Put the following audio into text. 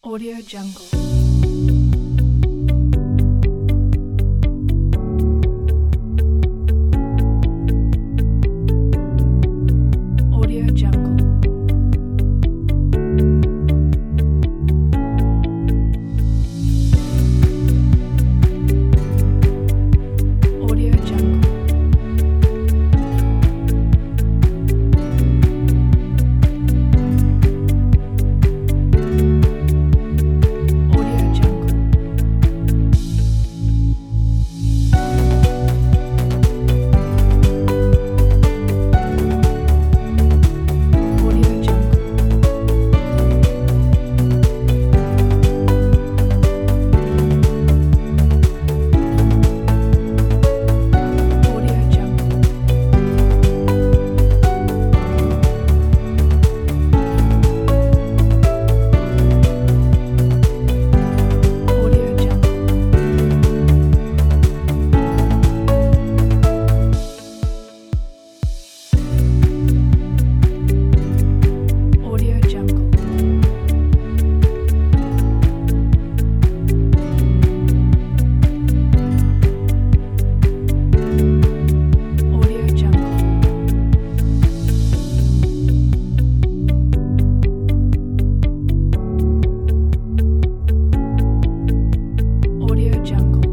Audio Jungle. Audio Jungle. Audio Jungle. Audio Jungle. Audio Jungle. Audio Jungle. Audio Jungle. Audio Jungle. Audio Jungle. Audio Jungle.